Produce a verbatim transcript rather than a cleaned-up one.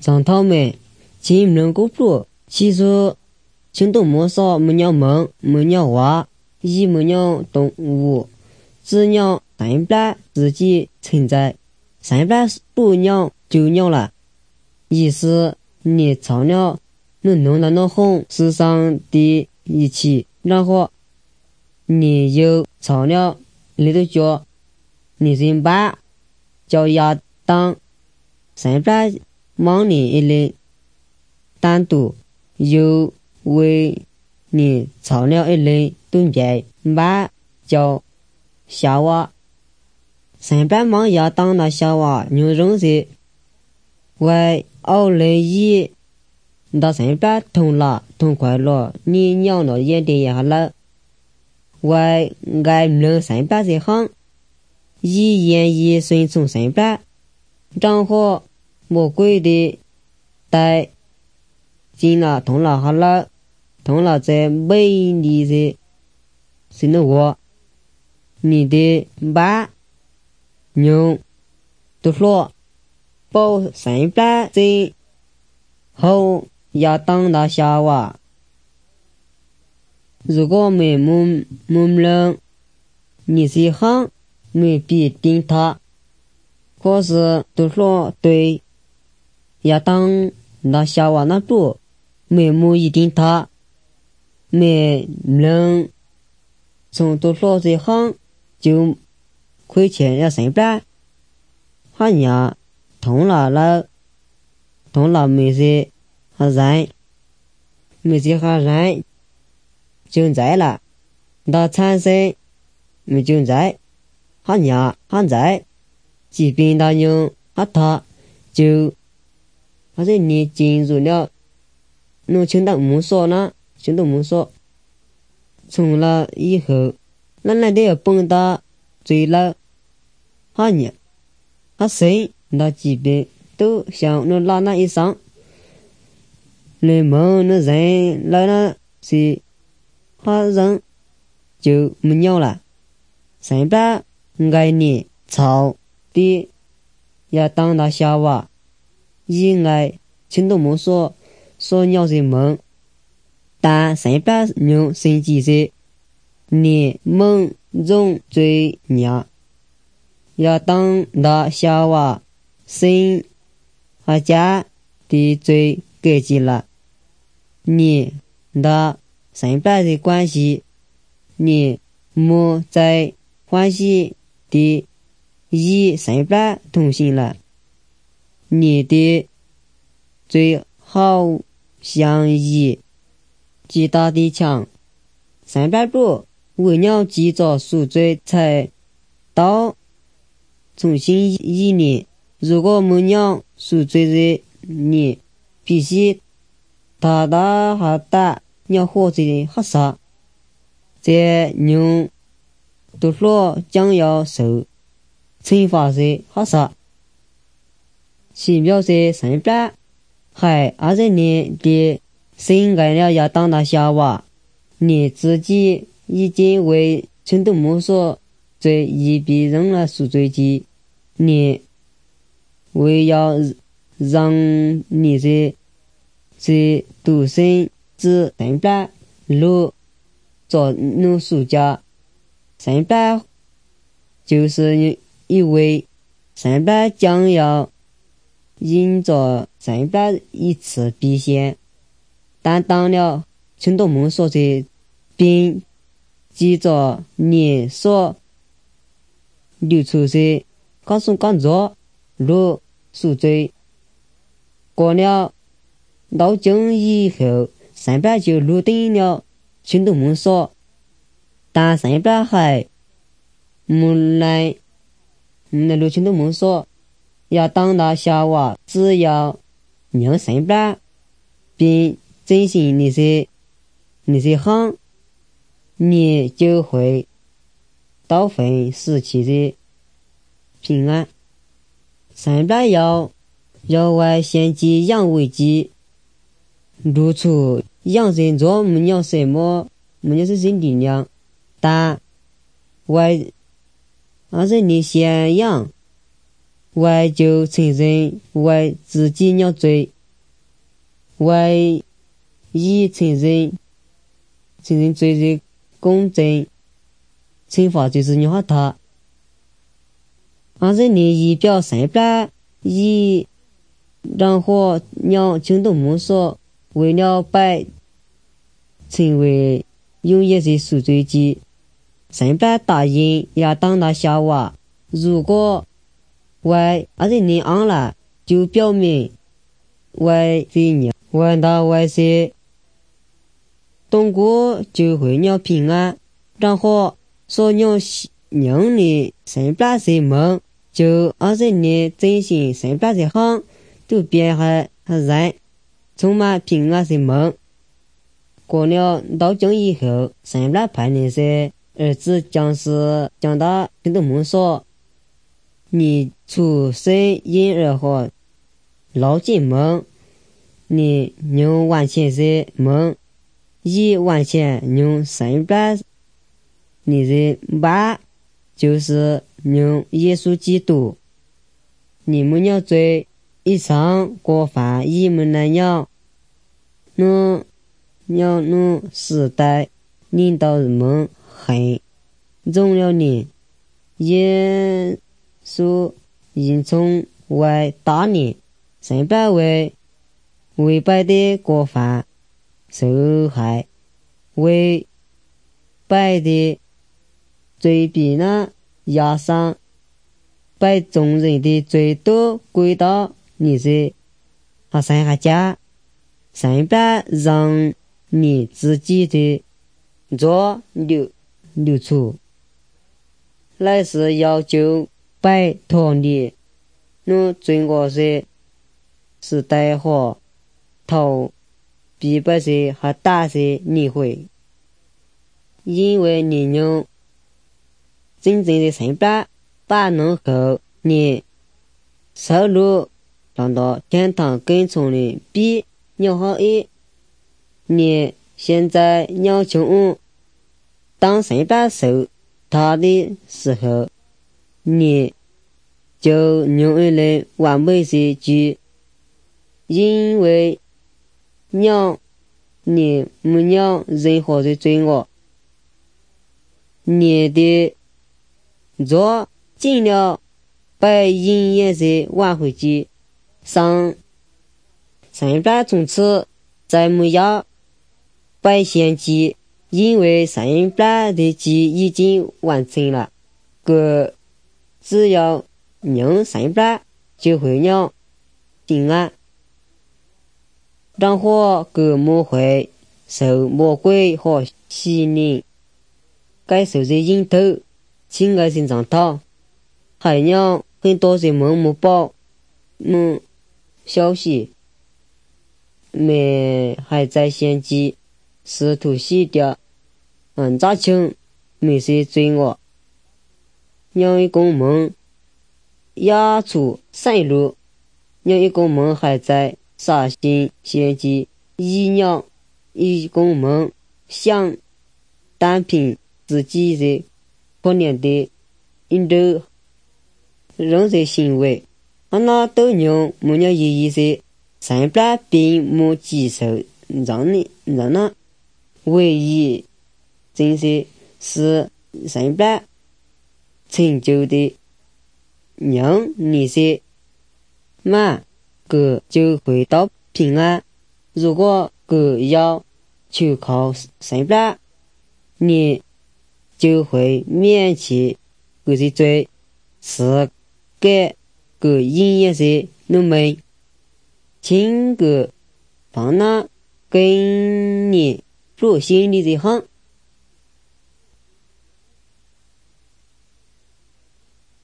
长头们金人公主其实行动模式没鸟门没鸟娃一没鸟动物只鸟三百自己存在三百多鸟就鸟了意思你草鸟能弄到那红世上的一起然后你有草鸟你的脚你人把叫亚当三百忙你一类单独有为你草鸟一类蹲在把叫夏娃三百忙亚当的夏娃牛人是为奥雷伊那三百同了同快乐你鸟了也得也了为爱能三百这行一言一顺从三百然后魔鬼的带进了同了好了同了在美丽的是那我你的把牛都说包三百在后亚当的夏娃如果没没没人你是行没必定他可是都说对亚当那夏娃那主没没一定他没人从都说这行就亏钱要三百好像同了了同了没事还人没事还人就在了那产生没就在好像还在即便他用他他就还是你进入了弄清的木说呢清的木说从了以后那那得蹦到最了好像他生那即便都像那拉那一上那门那人来了是他人就没鸟了三百爱你草的要当他夏娃因爱亲都没说说鸟是门但三百牛生几岁你门中最鸟要当他夏娃生他家的最给记了你的三百的关系你没在关系的一三百同行了你的最好相依极大的强三百多为了记着赎罪才到重新一年如果没了赎罪的你必须他打还打要活着的还杀这牛都说将要受惩罚是还杀奇妙是三百还二十年的生爱了亚当的夏娃你自己已经为成都木所罪一笔扔了赎罪记你为要让你的这独生子三百路做农暑假三百就是一位三百将要因着三百一次避险但当了成都梦所的并记着你所流出的告诉工作如赎罪过了到经以后三百就入定了成都梦所但三百还没来那入成都梦所要当到夏娃只要让三百并真心那些那些行你就会到分时期的平安三百要要外献祭养为祭如出养人做没有什么没有是真力量但外而是你先养为就承认为自己了罪，为以承认承认罪的公正，惩罚就是让他。而且你以表三百以然后让京东木所为了摆成为永远的赎罪祭，三百答应亚当的夏娃，如果为而且你安了，就表明为这年为他为些通过就会了平安，然后所有人的三百些梦，就而且你真心三百些行都变还还人充满平安的梦。过了到将以后，三百派那些儿子将是将他跟他们说，你出生婴儿后老进梦，你用完全是梦，以完全用三百你的爸就是用耶稣基督，你们要罪一场过犯，一们那样弄要弄时代领导人们很重要的耶稣因从为大年三百位违背的过犯受害，违背的罪比那压伤，把众人的罪都归到你这他三下家，三百让你自己的做流流出，乃是要求摆脱你那罪恶的时代和头比不是和大些你会，因为你用真正的三百把能后，你收入让到天堂跟从的比鸟好一，你现在鸟穷当三百受他的时候，你就用一类完美的句，因为鸟你没有任何的罪恶，你的做尽了被阴夜的挽回机上三百从此再没有被献祭，因为三百的祭已经完成了，个只要用三百就会了平安，然后个魔会受魔鬼和洗灵该受的引头亲爱心肠道，还有很多些梦没报梦消息没还在献祭，试图洗掉嗯扎清没些罪恶，有一公梦压出散路，有一公梦还在杀心献祭，一鸟一公梦想单凭自己的可怜的引导人的行为，那都用没有意义的三百并没接受让你让那唯一真是是三百成就的让你些嘛个就会到平安，如果个要求靠三百，你就会免去个的罪，是给个阴也是那么亲个帮那跟你做心里的行。